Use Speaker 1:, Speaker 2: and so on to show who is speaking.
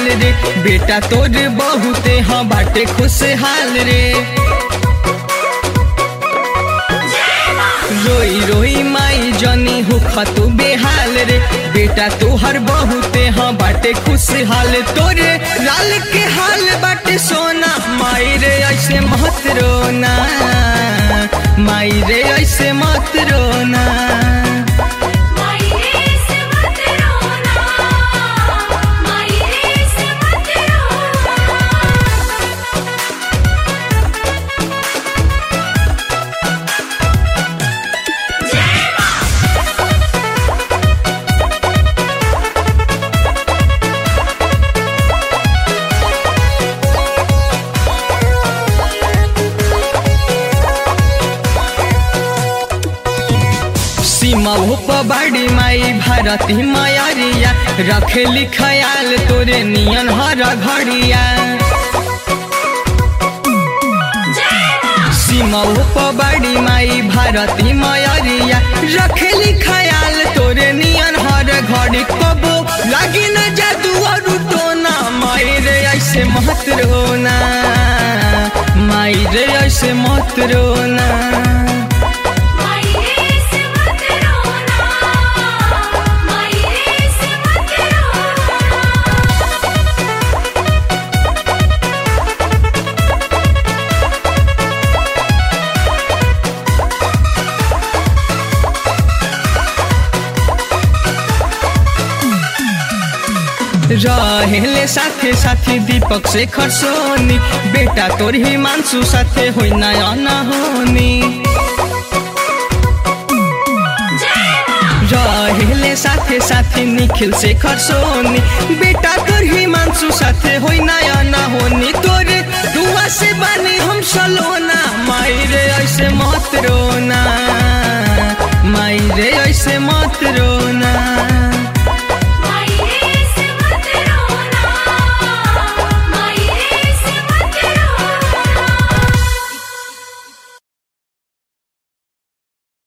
Speaker 1: रे बेटा तोर बहुते हाँ बाटे खुशहाल रे। रोई रोई माई जनी होखा तू बेहाल रे बेटा तोहर बहुते हाँ बाटे खुशहाल। तोरे लाल के हाल बाटे सोना माई रे ऐसे मत रोना, माई रे ऐसे मत रोना। बाड़ी माई भारती मायरिया रखेली ख्याल तोरे नियन हर घड़िया। सीमा बाड़ी माई भारती मायरिया रखेली ख्याल तोरे नियन हर घड़ी। कबो लगी न जादू और टोना माई रे ऐसे मत रोना, माई रे ऐसे मत रोना। रहेले साथे साथी दीपक शेखर सोनी बेटा तोर हिमांशु साथे होई नया न होनी। रहेले साथे साथी निखिल शेखर सोनी बेटा तोर हिमांशु साथे होई नया न होनी। तोरे दुआ से बानी हम सलोना माई रे ऐसे मत रोना, माई रे ऐसे मत रोना।